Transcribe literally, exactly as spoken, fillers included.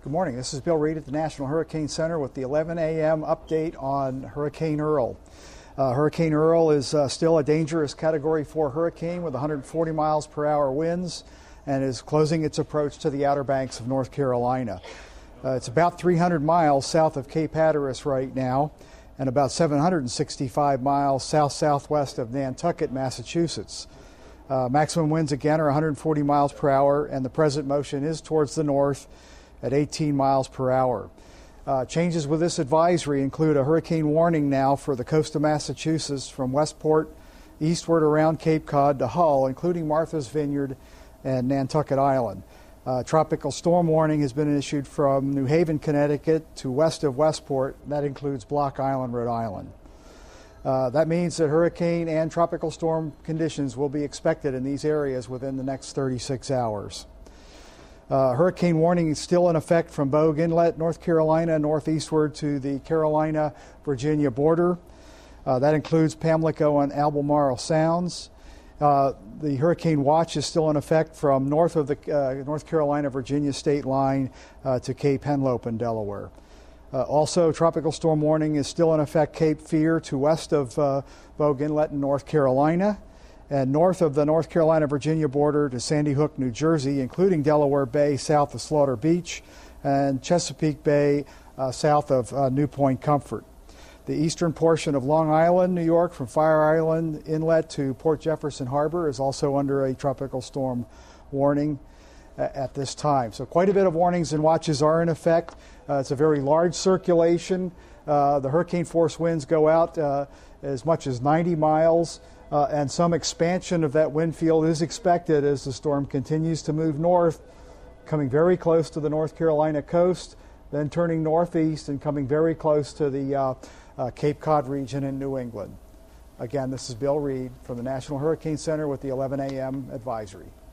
Good morning. This is Bill Reed at the National Hurricane Center with the eleven a m update on Hurricane Earl. Uh, Hurricane Earl is uh, still a dangerous Category four hurricane with one hundred forty miles per hour winds and is closing its approach to the Outer Banks of North Carolina. Uh, it's about three hundred miles south of Cape Hatteras right now and about seven hundred sixty-five miles south-southwest of Nantucket, Massachusetts. Uh, maximum winds again are one hundred forty miles per hour, and the present motion is towards the north at eighteen miles per hour. Uh, changes with this advisory include a hurricane warning now for the coast of Massachusetts from Westport eastward around Cape Cod to Hull, including Martha's Vineyard and Nantucket Island. Uh, tropical storm warning has been issued from New Haven, Connecticut to west of Westport. That includes Block Island, Rhode Island. Uh, that means that hurricane and tropical storm conditions will be expected in these areas within the next thirty-six hours. Uh, hurricane warning is still in effect from Bogue Inlet, North Carolina, northeastward to the Carolina-Virginia border. Uh, that includes Pamlico and Albemarle Sounds. Uh, the hurricane watch is still in effect from north of the uh, North Carolina-Virginia state line uh, to Cape Henlopen in Delaware. Uh, also, tropical storm warning is still in effect Cape Fear to west of uh, Bogue Inlet in North Carolina, and north of the North Carolina-Virginia border to Sandy Hook, New Jersey, including Delaware Bay south of Slaughter Beach and Chesapeake Bay uh, south of uh, New Point Comfort. The eastern portion of Long Island, New York, from Fire Island Inlet to Port Jefferson Harbor is also under a tropical storm warning uh, at this time. So quite a bit of warnings and watches are in effect. Uh, it's a very large circulation. Uh, the hurricane force winds go out uh, as much as ninety miles. Uh, and some expansion of that wind field is expected as the storm continues to move north, coming very close to the North Carolina coast, then turning northeast and coming very close to the uh, uh, Cape Cod region in New England. Again, this is Bill Reed from the National Hurricane Center with the eleven a m advisory.